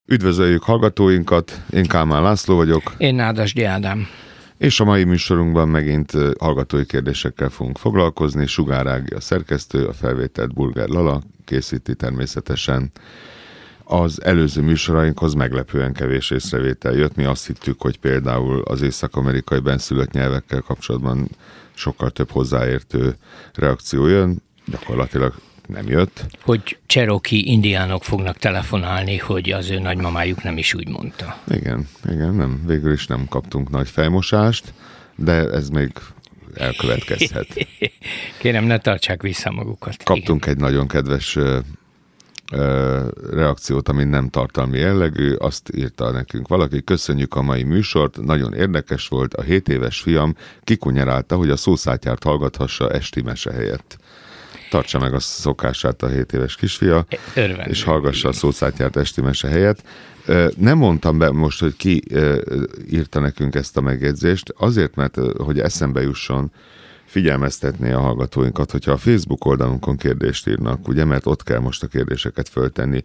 Üdvözöljük hallgatóinkat, én Kálmán László vagyok. Én Nádasdy Ádám. És a mai műsorunkban megint hallgatói kérdésekkel fogunk foglalkozni. Sugár Ági a szerkesztő, a felvételt Bulgár Lala készíti természetesen. Az előző műsorainkhoz meglepően kevés észrevétel jött. Mi azt hittük, hogy például az észak-amerikai benszülött nyelvekkel kapcsolatban sokkal több hozzáértő reakció jön. Gyakorlatilag nem jött. Hogy Cherokee indiánok fognak telefonálni, hogy az ő nagymamájuk nem is úgy mondta. Igen, nem, végül is nem kaptunk nagy fejmosást, de ez még elkövetkezhet. Kérem, ne tartsák vissza magukat. Kaptunk egy nagyon kedves reakciót, ami nem tartalmi jellegű, azt írta nekünk valaki: köszönjük a mai műsort, nagyon érdekes volt, a 7 éves fiam kikunyerálta, hogy a szószátyárt hallgathassa esti mese helyett. Tartsa meg a szokását a 7 éves kisfia, és hallgassa a szószátyárt esti mese helyett. Nem mondtam be most, hogy ki írta nekünk ezt a megjegyzést, azért, mert hogy eszembe jusson, figyelmeztetné a hallgatóinkat, hogyha a Facebook oldalunkon kérdést írnak, ugye, mert ott kell most a kérdéseket föltenni.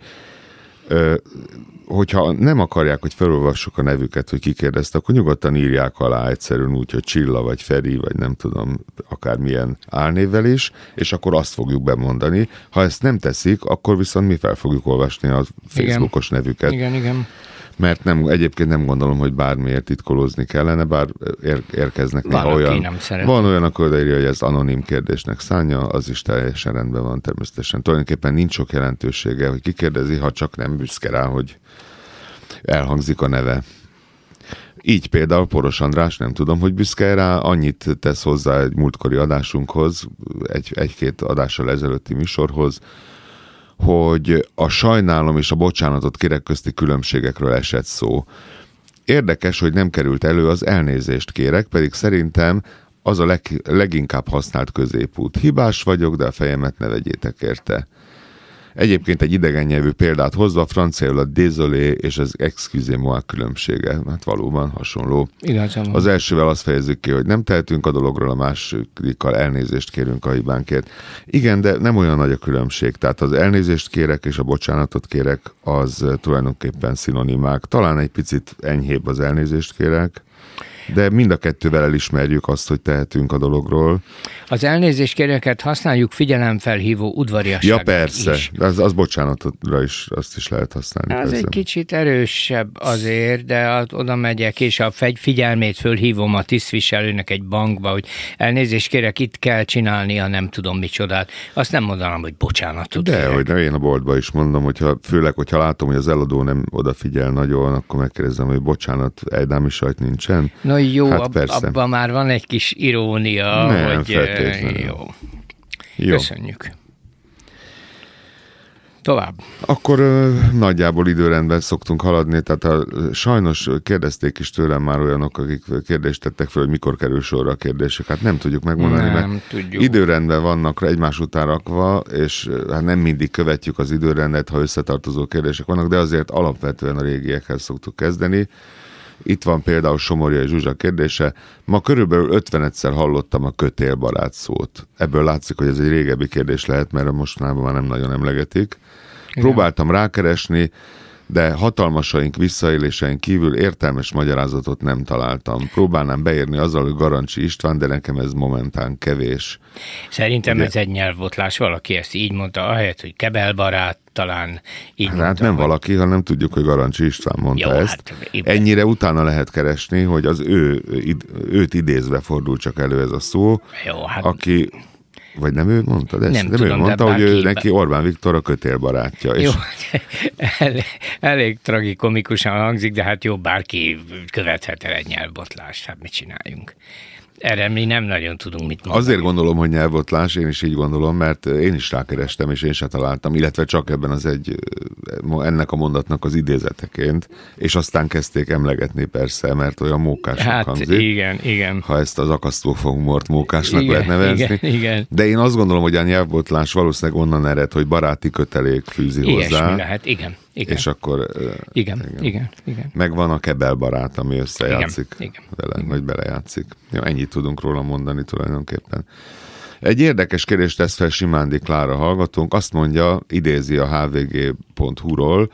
Hogyha nem akarják, hogy felolvassuk a nevüket, hogy ki kérdezte, akkor nyugodtan írják alá egyszerűen úgy, hogy Csilla, vagy Feri, vagy nem tudom, akármilyen álnévvel is, és akkor azt fogjuk bemondani. Ha ezt nem teszik, akkor viszont mi fel fogjuk olvasni a Facebookos nevüket. Igen. Mert egyébként nem gondolom, hogy bármiért titkolózni kellene, bár érkeznek néha olyan. Van olyan, akkor odaírja, hogy ez anonim kérdésnek szánja, az is teljesen rendben van természetesen. Tulajdonképpen nincs sok jelentősége, hogy ki kérdezi, ha csak nem büszke rá, hogy elhangzik a neve. Így például Poros András, nem tudom, hogy büszke rá, annyit tesz hozzá egy múltkori adásunkhoz, egy-két adással ezelőtti műsorhoz, hogy a sajnálom és a bocsánatot kérek közti különbségekről esett szó. Érdekes, hogy nem került elő az elnézést kérek, pedig szerintem az a leginkább használt középút. Hibás vagyok, de a fejemet ne vegyétek érte. Egyébként egy idegen nyelvű példát hozva, franciául a désolé és az excusez-moi különbsége. Hát valóban hasonló. Igazán. Az elsővel azt fejezzük ki, hogy nem tehetünk a dologról, a másodikkal elnézést kérünk a hibánkért. Igen, de nem olyan nagy a különbség. Tehát az elnézést kérek és a bocsánatot kérek, az tulajdonképpen szinonimák. Talán egy picit enyhébb az elnézést kérek, de mind a kettővel elismerjük azt, hogy tehetünk a dologról. Az elnézést kéreket használjuk figyelemfelhívó udvariasságra. Ja, persze. Is. Az bocsánatra is, azt is lehet használni. Az persze. egy kicsit erősebb azért, de oda megyek, és a figyelmét fölhívom a tisztviselőnek egy bankba, hogy elnézést kérek, itt kell csinálnia, nem tudom micsodát. Azt nem mondanám, hogy bocsánatot de, kérek. hogy én a boltba is mondom, főleg, hogyha látom, hogy az eladó nem odafigyel nagyon, akkor megkérdezem, hogy bocsánat, egydámi sajt nincsen. No jó, hát abban már van egy kis irónia, nem, hogy jó. Köszönjük. Tovább. Akkor nagyjából időrendben szoktunk haladni, tehát sajnos kérdezték is tőlem már olyanok, akik kérdést tettek fel, hogy mikor kerül sorra a kérdések. Hát nem tudjuk megmondani, mert tudjuk. Időrendben vannak egymás után rakva, és hát nem mindig követjük az időrendet, ha összetartozó kérdések vannak, de azért alapvetően a régiekhez szoktuk kezdeni. Itt van például Somorjai Zsuzsa kérdése. Ma körülbelül 50-szer hallottam a kötélbarát szót. Ebből látszik, hogy ez egy régebbi kérdés lehet, mert mostanában már nem nagyon emlegetik. Igen. Próbáltam rákeresni, de hatalmasaink visszaélésein kívül értelmes magyarázatot nem találtam. Próbálnám beírni azzal, hogy Garancsi István, de nekem ez momentán kevés. Szerintem ez egy nyelvbotlás. Valaki ezt így mondta, ahelyett, hogy kebelbarát, talán így mondta. Hát nem valaki, hanem tudjuk, hogy Garancsi István mondta ezt. Ennyire utána lehet keresni, hogy az őt idézve fordul csak elő ez a szó, aki... Vagy nem ő mondta? Nem tudom, ő mondta, hogy ő neki Orbán Viktor a kötélbarátja. Jó, elég tragikomikusan hangzik, de hát jó, bárki követhet el egy nyelvbotlást, hát mit csináljunk? Erre mi nem nagyon tudunk mit mondani. Azért gondolom, hogy nyelvbotlás, én is így gondolom, mert én is rákerestem, és én se találtam, illetve csak ebben ennek a mondatnak az idézeteként, és aztán kezdték emlegetni persze, mert olyan mókásnak hangzik. Igen. Ha ezt az akasztófa humort mókásnak lehet nevezni. Igen. De én azt gondolom, hogy a nyelvbotlás valószínűleg onnan ered, hogy baráti kötelék fűzi hozzá. Ilyesmi lehet, igen. És akkor... Igen. Meg a kebelbarát, ami összejátszik igen. vele, vagy belejátszik. Ja, ennyit tudunk róla mondani tulajdonképpen. Egy érdekes kérdést tesz fel Simándi Klára hallgatónk. Azt mondja, idézi a hvg.hu-ról,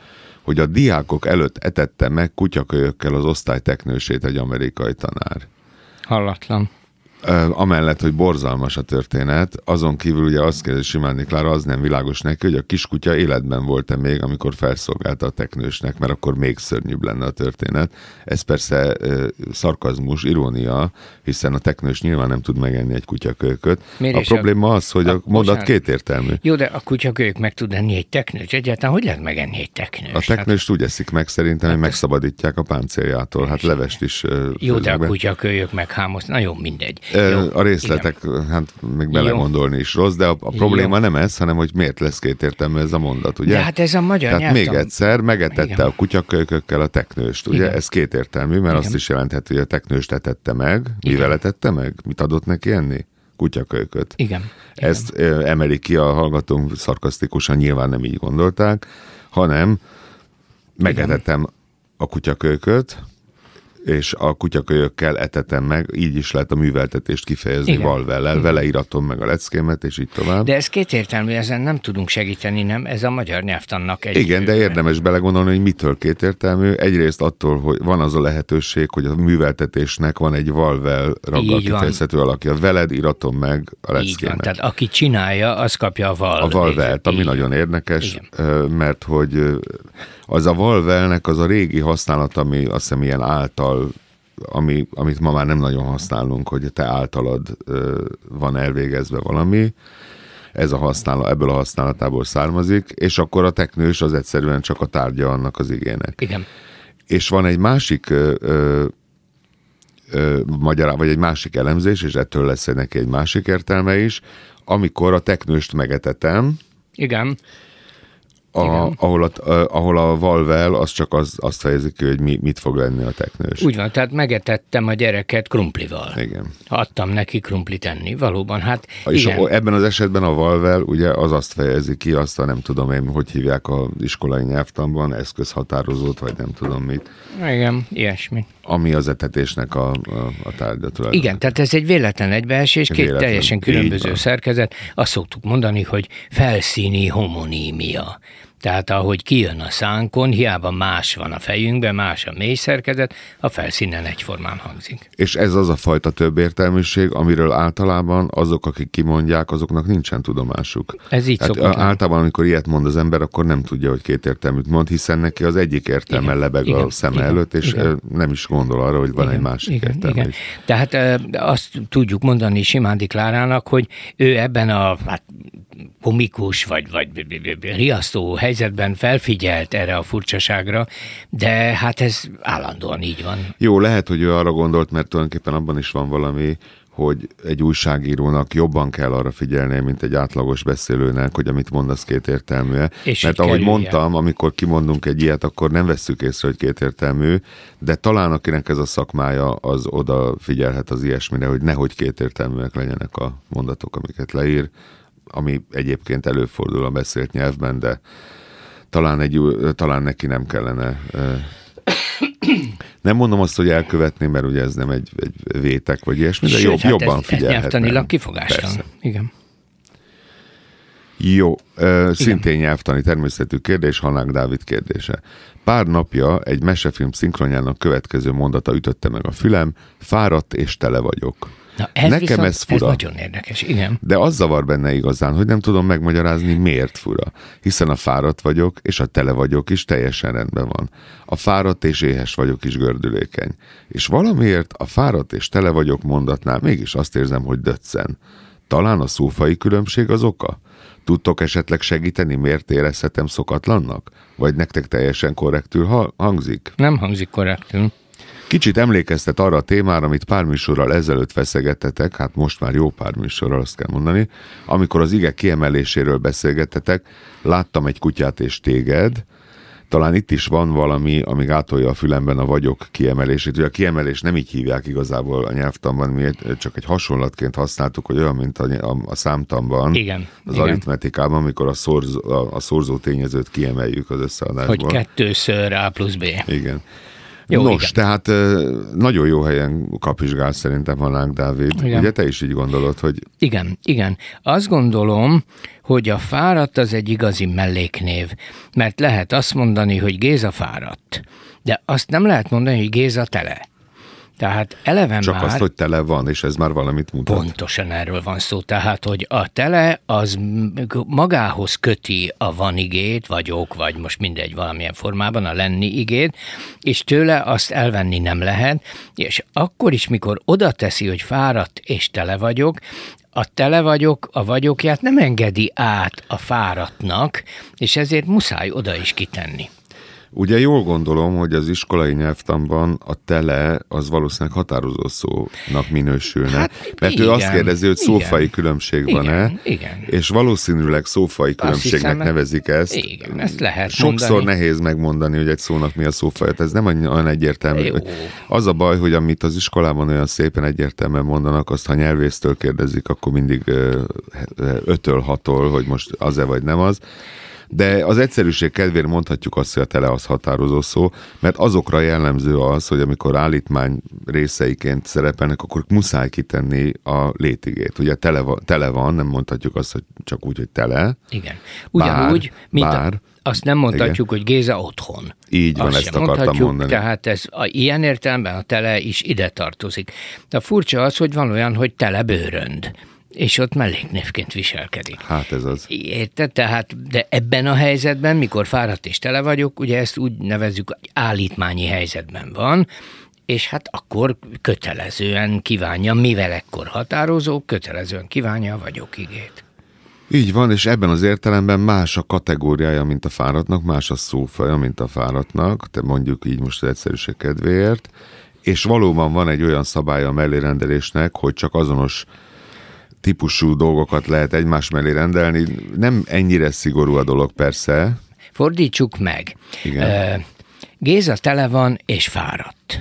hogy a diákok előtt etette meg kutyakölyökkel az osztályteknősét egy amerikai tanár. Hallatlan. Amellett, hogy borzalmas a történet, azon kívül ugye azt kérdezi Simányi Klára, az nem világos neki, hogy a kiskutya életben volt-e még, amikor felszolgálta a teknősnek, mert akkor még szörnyűbb lenne a történet. Ez persze szarkazmus, irónia, hiszen a teknős nyilván nem tud megenni egy kutyakölyköt. A probléma az, hogy a mondat kétértelmű. Jó, de a kutyakölyök meg tud enni egy teknős. Egyáltalán hogy lehet megenni egy teknős? A teknőst úgy eszik meg szerintem, hogy megszabadítják a páncéljától. Hát levest is. Jó, de a kutyakölyök meg hámoz. Na jó, mindegy. A részletek, igen. Hát még belegondolni is rossz, de a probléma nem ez, hanem hogy miért lesz kétértelmű ez a mondat, ugye? De hát ez a magyar nyelvtan. Tehát még egyszer megetette a kutyakölykökkel a teknőst, ugye? Igen. Ez kétértelmű, mert azt is jelentheti, hogy a teknőst etette meg. Mivel etette meg? Mit adott neki enni? Kutyakölyköt. Igen. Ezt emeli ki a hallgatónk szarkasztikusan, nyilván nem így gondolták, hanem megetettem a kutyakölyköt, és a kutyakölyökkel etetem meg, így is lehet a műveltetést kifejezni valvellel, vele iratom meg a leckémet, és így tovább. De ez kétértelmű, ezen nem tudunk segíteni, nem? Ez a magyar nyelvtannak egy... Igen, de érdemes belegondolni, hogy mitől kétértelmű. Egyrészt attól, hogy van az a lehetőség, hogy a műveltetésnek van egy valvel raggal kifejezhető alakja. Veled iratom meg a leckémet. Így van, tehát aki csinálja, az kapja a valvelt. A valvelt, ami nagyon érdekes, mert hogy az a valvelnek az a régi használat, ami azt hiszem ilyen által, amit ma már nem nagyon használunk, hogy te általad van elvégezve valami, ez a használat, ebből a használatából származik, és akkor a teknős az egyszerűen csak a tárgya annak az igének. Igen. És van egy másik vagy egy másik elemzés, és ettől lesz neki egy másik értelme is, amikor a teknőst megetetem. Igen. Ahol a valvel az csak azt fejezik ki, hogy mit fog lenni a teknős. Úgy van, tehát megetettem a gyereket krumplival. Igen. Adtam neki krumplit enni, valóban, hát és igen. Ebben az esetben a valvel ugye az azt fejezi ki, azt a nem tudom én, hogy hívják az iskolai nyelvtanban, eszközhatározót, vagy nem tudom mit. Igen, ilyesmi. Ami az etetésnek a tárgya tulajdonképpen. Igen, tehát ez egy véletlen egybeesés, két teljesen különböző szerkezet. Azt szoktuk mondani, hogy felszíni homonímia. Tehát ahogy kijön a szánkon, hiába más van a fejünkben, más a mély szerkezet, a felszínen egyformán hangzik. És ez az a fajta többértelműség, amiről általában azok, akik kimondják, azoknak nincsen tudomásuk. Ez így szokott. Általában, amikor ilyet mond az ember, akkor nem tudja, hogy kétértelműt mond, hiszen neki az egyik értelme lebeg a szeme előtt, és nem is gondol arra, hogy van egy másik értelme. Igen. Tehát azt tudjuk mondani Simándy Klárának, hogy ő ebben a komikus vagy riasztó helyzetben felfigyelt erre a furcsaságra, de hát ez állandóan így van. Jó, lehet, hogy ő arra gondolt, mert tulajdonképpen abban is van valami, hogy egy újságírónak jobban kell arra figyelnie, mint egy átlagos beszélőnek, hogy amit mondasz kétértelmű. Mert ahogy mondtam, amikor kimondunk egy ilyet, akkor nem vesszük észre, hogy kétértelmű, de talán akinek ez a szakmája, az oda figyelhet az ilyesmire, hogy nehogy kétértelműek legyenek a mondatok, amiket leír, ami egyébként előfordul a beszélt nyelvben, de talán neki nem kellene. Nem mondom azt, hogy elkövetni, mert ugye ez nem egy vétek, vagy ilyesmi, de jobban figyelhetne. Nyelvtanilag kifogástalan. Igen. Jó, szintén nyelvtani természetű kérdés, Hanák Dávid kérdése. Pár napja egy mesefilm szinkronjának következő mondata ütötte meg a fülem, fáradt és tele vagyok. Na, nekem ez fura. Ez nagyon érdekes, igen. De az zavar benne igazán, hogy nem tudom megmagyarázni, miért fura. Hiszen a fáradt vagyok, és a tele vagyok is teljesen rendben van. A fáradt és éhes vagyok is gördülékeny. És valamiért a fáradt és tele vagyok mondatnál mégis azt érzem, hogy döccen. Talán a szófai különbség az oka? Tudtok esetleg segíteni, miért érezhetem szokatlannak? Vagy nektek teljesen korrektül hangzik? Nem hangzik korrektül. Kicsit emlékeztet arra a témára, amit pár műsorral ezelőtt feszegettetek, hát most már jó pár műsorral, azt kell mondani, amikor az ige kiemeléséről beszélgettetek, láttam egy kutyát és téged, talán itt is van valami, ami gátolja a fülemben a vagyok kiemelését. Ugye a kiemelés nem így hívják igazából a nyelvtanban, mi csak egy hasonlatként használtuk, hogy olyan, mint a számtanban, igen, az aritmetikában, amikor a szorzó tényezőt kiemeljük az összeadásból. Hogy 2 A + B. Igen. Jó, nos, igen. Tehát nagyon jó helyen kapizsgál szerintem Hanák Dávid. Igen. Ugye te is így gondolod, hogy... Igen. Azt gondolom, hogy a fáradt az egy igazi melléknév, mert lehet azt mondani, hogy Géza fáradt, de azt nem lehet mondani, hogy Géza tele. Tehát eleven csak már... azt, hogy tele van, és ez már valamit mutat. Pontosan erről van szó. Tehát, hogy a tele az magához köti a van igét, vagyok, vagy most mindegy valamilyen formában, a lenni igét, és tőle azt elvenni nem lehet, és akkor is, mikor oda teszi, hogy fáradt és tele vagyok, a tele vagyok, a vagyokját nem engedi át a fáradtnak, és ezért muszáj oda is kitenni. Ugye jól gondolom, hogy az iskolai nyelvtanban a tele az valószínűleg határozó szónak minősülne. Hát, mert igen, ő azt kérdezi, hogy szófai különbség van-e, igen. És valószínűleg szófai különbségnek nevezik ezt. Igen, ezt lehet sokszor mondani. Nehéz megmondani, hogy egy szónak mi a szófaj. Ez nem olyan egyértelmű. Jó. Az a baj, hogy amit az iskolában olyan szépen egyértelműen mondanak, azt ha nyelvésztől kérdezik, akkor mindig 5-től 6-tól, hogy most az-e vagy nem az. De az egyszerűség kedvéért mondhatjuk azt, hogy a tele az határozó szó, mert azokra jellemző az, hogy amikor állítmány részeiként szerepelnek, akkor muszáj kitenni a létigét. Ugye tele van, nem mondhatjuk azt, hogy csak úgy, hogy tele. Igen. Ugyanúgy, azt nem mondhatjuk, igen, hogy Géza otthon. Így van, ezt akartam mondani. Tehát ilyen értelemben a tele is ide tartozik. De furcsa az, hogy van olyan, hogy tele bőrönd. És ott melléknévként viselkedik. Hát ez az. Érted? Tehát, de ebben a helyzetben, mikor fáradt és tele vagyok, ugye ezt úgy nevezzük, állítmányi helyzetben van, és hát akkor kötelezően kívánja, mivel ekkor határozó, kötelezően kívánja a vagyok igét. Így van, és ebben az értelemben más a kategóriája, mint a fáradtnak, más a szófaja, mint a fáradtnak, te mondjuk így most az egyszerűség kedvéért, és valóban van egy olyan szabálya a mellérendelésnek, hogy csak azonos típusú dolgokat lehet egymás mellé rendelni. Nem ennyire szigorú a dolog, persze. Fordítsuk meg. Igen. Géza tele van és fáradt.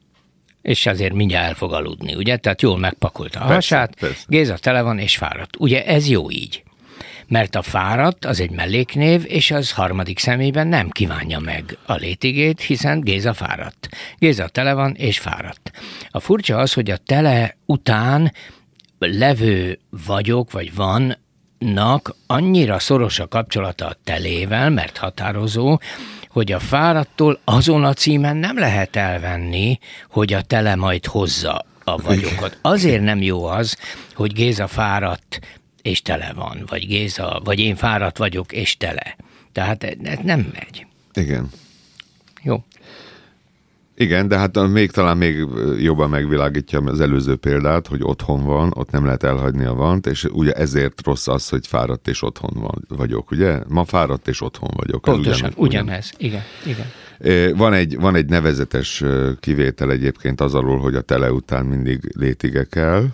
És azért mindjárt el fog aludni, ugye? Tehát jól megpakolta a hasát. Persze. Géza tele van és fáradt. Ugye ez jó így. Mert a fáradt az egy melléknév, és az harmadik személyben nem kívánja meg a létigét, hiszen Géza fáradt. Géza tele van és fáradt. A furcsa az, hogy a tele után levő vagyok, vagy vannak annyira szoros a kapcsolata a telével, mert határozó, hogy a fáradtól azon a címen nem lehet elvenni, hogy a tele majd hozza a vagyokat. Azért nem jó az, hogy Géza fáradt és tele van, vagy én fáradt vagyok és tele. Tehát ez nem megy. Igen. Jó. Igen, de hát talán még jobban megvilágítja az előző példát, hogy otthon van, ott nem lehet elhagyni a vant, és ugye ezért rossz az, hogy fáradt és otthon vagyok, ugye? Ma fáradt és otthon vagyok. Pontosan, ugyanez. Igen. Van egy nevezetes kivétel egyébként az alól, hogy a tele után mindig létige kell,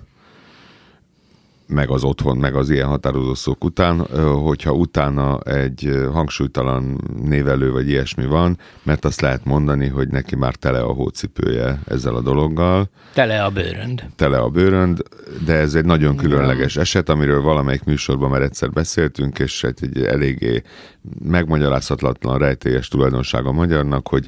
meg az otthon, meg az ilyen határozó szók után, hogyha utána egy hangsúlytalan névelő vagy ilyesmi van, mert azt lehet mondani, hogy neki már tele a hócipője ezzel a dologgal. Tele a bőrönd, de ez egy nagyon különleges eset, amiről valamelyik műsorban már egyszer beszéltünk, és egy eléggé megmagyarázhatatlan rejtélyes tulajdonság a magyarnak, hogy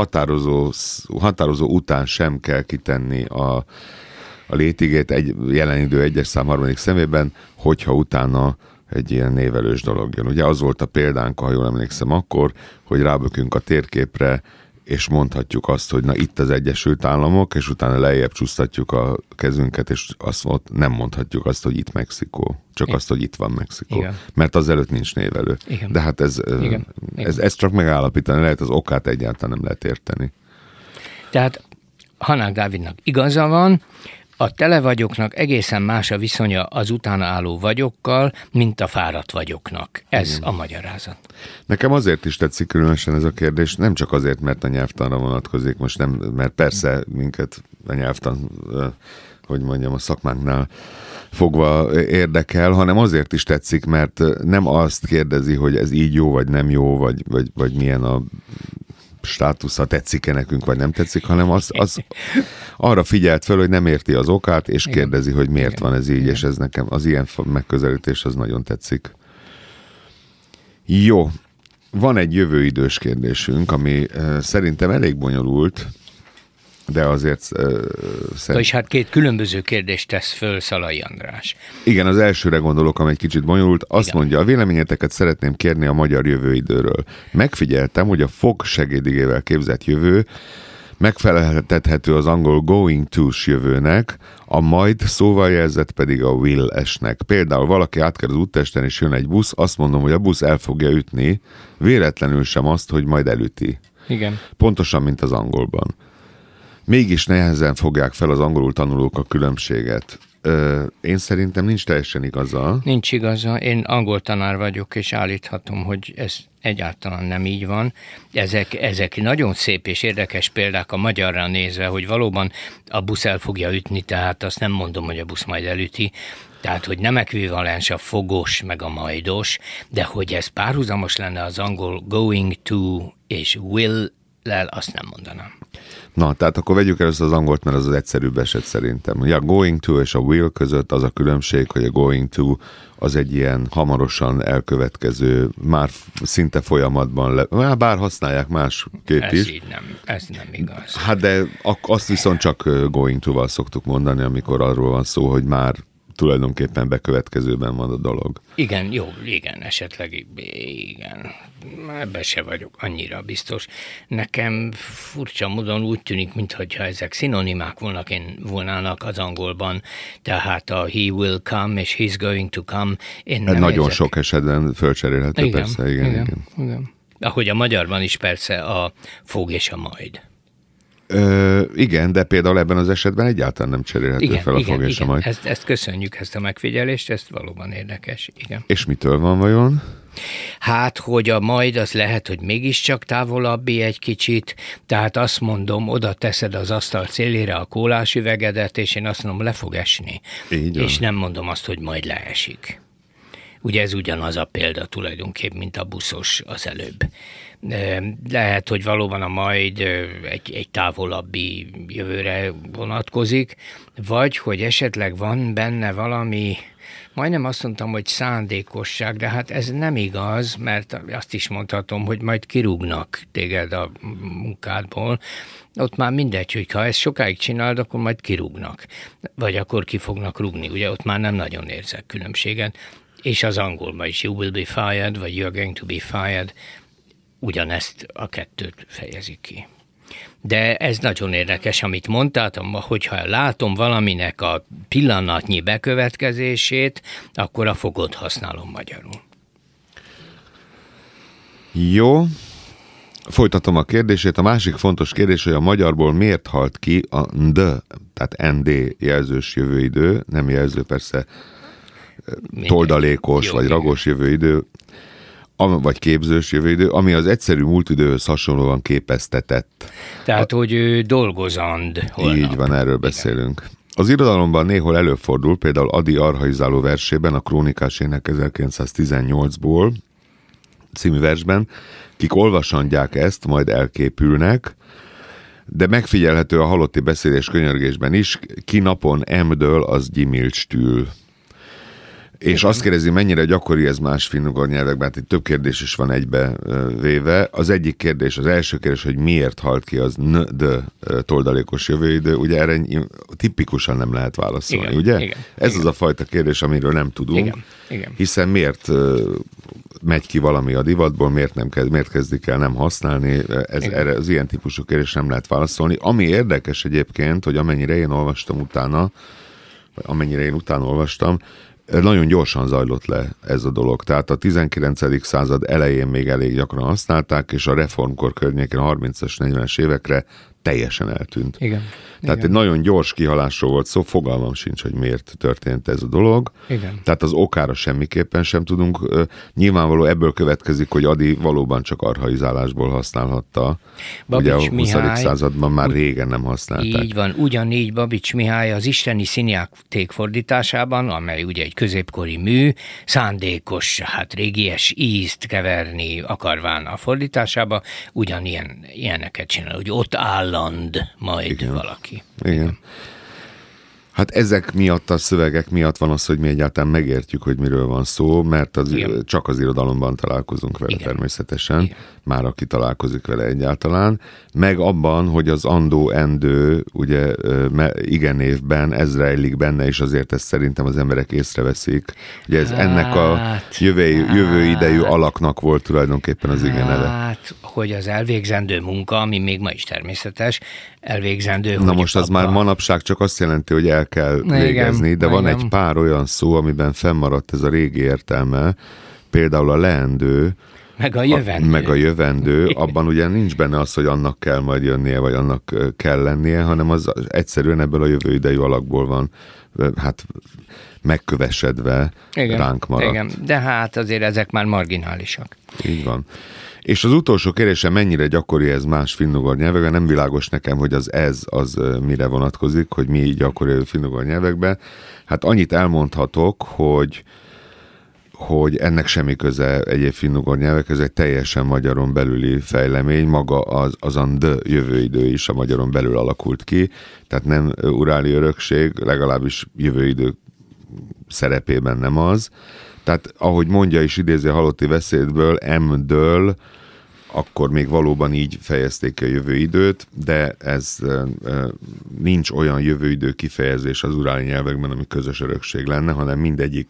határozó után sem kell kitenni a létigét egy jelen idő 1-es szám harmadik szemében, hogyha utána egy ilyen névelős dolog jön. Ugye az volt a példánk, ha jól emlékszem akkor, hogy rábökünk a térképre, és mondhatjuk azt, hogy na itt az Egyesült Államok, és utána lejjebb csúsztatjuk a kezünket, és azt nem mondhatjuk azt, hogy itt Mexikó. Csak azt, hogy itt van Mexikó. Igen. Mert azelőtt nincs névelő. Igen. De hát ez csak megállapítani lehet, az okát egyáltalán nem lehet érteni. Tehát Hanák Dávidnak igaza van, a tele vagyoknak egészen más a viszonya az utána álló vagyokkal, mint a fáradt vagyoknak. Ez a magyarázat. Nekem azért is tetszik különösen ez a kérdés, nem csak azért, mert a nyelvtanra vonatkozik, most nem, mert persze minket a nyelvtan, hogy mondjam, a szakmánknál fogva érdekel, hanem azért is tetszik, mert nem azt kérdezi, hogy ez így jó, vagy nem jó, vagy milyen a státusza, tetszik-e nekünk, vagy nem tetszik, hanem az arra figyelt fel, hogy nem érti az okát, és kérdezi, hogy miért van ez így, és ez nekem az ilyen megközelítés az nagyon tetszik. Jó, van egy jövőidős kérdésünk, ami szerintem elég bonyolult, de azért És hát két különböző kérdést tesz föl Szalai András. Igen, az elsőre gondolok, amely egy kicsit bonyolult. Azt mondja, a véleményeteket szeretném kérni a magyar jövőidőről. Megfigyeltem, hogy a fog segédigével képzett jövő megfeleltethető az angol going to-s jövőnek, a majd szóval jelzett pedig a will-esnek. Például valaki átker az úttesten és jön egy busz, azt mondom, hogy a busz el fogja ütni, véletlenül sem azt, hogy majd elüti. Igen. Pontosan, mint az angolban. Mégis nehezen fogják fel az angolul tanulók a különbséget. Én szerintem nincs teljesen igaza. Nincs igaza. Én angol tanár vagyok, és állíthatom, hogy ez egyáltalán nem így van. Ezek nagyon szép és érdekes példák a magyarra nézve, hogy valóban a busz el fogja ütni, tehát azt nem mondom, hogy a busz majd elüti. Tehát, hogy nem ekvivalens a fogos meg a majdos, de hogy ez párhuzamos lenne az angol going to és will-lel, azt nem mondanám. Na, tehát akkor vegyük először az angolt, mert az egyszerűbb eset szerintem. Ugye a going to és a will között az a különbség, hogy a going to az egy ilyen hamarosan elkövetkező, már szinte folyamatban, bár használják másképp is. Ez nem igaz. Hát de azt viszont csak going to-val szoktuk mondani, amikor arról van szó, hogy már tulajdonképpen bekövetkezőben van a dolog. Igen, jó, igen, esetleg igen. Ebben se vagyok annyira biztos. Nekem furcsa módon úgy tűnik, mintha ezek szinonimák volnának az angolban, tehát a he will come és he's going to come. Nagyon sok esetben fölcserélhető, igen, persze. Igen. Ahogy a magyarban is persze a fog és a majd. Igen, de például ebben az esetben egyáltalán nem cserélhető fel a fog és a majd. Ezt köszönjük, ezt a megfigyelést, ez valóban érdekes. Igen. És mitől van vajon? Hát, hogy a majd az lehet, hogy mégiscsak távolabbi egy kicsit, tehát azt mondom, oda teszed az asztal szélére a kólás üvegedet, és én azt mondom, le fog esni. És nem mondom azt, hogy majd leesik. Ugye ez ugyanaz a példa tulajdonképp, mint a buszos az előbb. Lehet, hogy valóban a majd egy távolabbi jövőre vonatkozik, vagy hogy esetleg van benne valami, majdnem azt mondtam, hogy szándékosság, de hát ez nem igaz, mert azt is mondhatom, hogy majd kirúgnak téged a munkádból. Ott már mindegy, hogy ha ezt sokáig csinálod, akkor majd kirúgnak. Vagy akkor ki fognak rúgni. Ugye ott már nem nagyon érzek különbséget. És az angolban is you will be fired, vagy you're going to be fired, ugyanezt a kettőt fejezik ki. De ez nagyon érdekes, amit mondtál, hogyha látom valaminek a pillanatnyi bekövetkezését, akkor a fogot használom magyarul. Jó. Folytatom a kérdését. A másik fontos kérdés, hogy a magyarból miért halt ki a ND, tehát ND jelzős jövőidő, nem jelző persze, toldalékos vagy ragos jövőidő, vagy képzős jövőidő, ami az egyszerű múltidőhöz hasonlóan képeztetett. Tehát, hogy ő dolgozand holnap. Így van, erről beszélünk. Az irodalomban néhol előfordul, például Ady archaizáló versében, a Krónikás ének 1918-ból című versben, kik olvasandják ezt, majd elképülnek, de megfigyelhető a halotti beszéd és könyörgésben is, ki napon emdől, az gyimilcstül. És azt kérdezi, mennyire gyakori ez más finnugor nyelvekben, hát itt több kérdés is van egybe véve. Az egyik kérdés, az első kérdés, hogy miért halt ki az toldalékos jövőidő, ugye erre tipikusan nem lehet válaszolni, igen, ugye? Igen, ez igen. Az a fajta kérdés, amiről nem tudunk, igen. Hiszen miért megy ki valami a divatból, miért kezdik el nem használni, erre az ilyen típusú kérdés nem lehet válaszolni. Ami érdekes egyébként, hogy amennyire én olvastam utána, vagy amennyire én utána olvastam, nagyon gyorsan zajlott le ez a dolog. Tehát a 19. század elején még elég gyakran használták, és a reformkor környékén a 30-as, 40-es évekre teljesen eltűnt. Igen. Tehát egy nagyon gyors kihalásról volt szó, fogalmam sincs, hogy miért történt ez a dolog. Igen. Tehát az okára semmiképpen sem tudunk. Nyilvánvaló ebből következik, hogy Ady valóban csak archaizálásból használhatta. Ugye a 20. században már régen nem használták. Így van, ugyanígy Babics Mihály az Isteni Színjáték fordításában, amely ugye egy középkori mű, szándékos, hát régies ízt keverni akarván a fordításába, ilyeneket csinál, hogy ott álland majd valaki. Igen. Hát ezek miatt, a szövegek miatt van az, hogy mi egyáltalán megértjük, hogy miről van szó, mert csak az irodalomban találkozunk vele. Igen. Természetesen. Igen. Már aki találkozik vele egyáltalán. Meg abban, hogy az andó, endő, ugye igen névben, ez rejlik benne, és azért ezt szerintem az emberek észreveszik. Ugye ez ennek a jövő idejű alaknak volt tulajdonképpen az igen neve. Hát, hogy az elvégzendő munka, ami még ma is természetes, elvégzendő. Na most az már manapság csak azt jelenti, hogy el kell végezni, de van egy pár olyan szó, amiben fennmaradt ez a régi értelme, például a leendő, meg a jövendő, abban ugye nincs benne az, hogy annak kell majd jönnie, vagy annak kell lennie, hanem az egyszerűen ebből a jövő idejű alakból van hát megkövesedve ránk maradt. Igen, de hát azért ezek már marginálisak. Így van. És az utolsó kérdése, mennyire gyakori ez más finnugor nyelvekben, nem világos nekem, hogy az mire vonatkozik, hogy mi gyakori a finnugor nyelvekben. Hát annyit elmondhatok, hogy ennek semmi köze egyéb finnugor nyelvekhez, egy teljesen magyaron belüli fejlemény, maga az jövőidő is a magyaron belül alakult ki, tehát nem uráli örökség, legalábbis jövőidő szerepében nem az. Tehát ahogy mondja is, idézi a halotti beszédből, M-dől, akkor még valóban így fejezték ki a jövőidőt, de ez nincs olyan jövőidő kifejezés az uráli nyelvekben, ami közös örökség lenne, hanem mindegyik,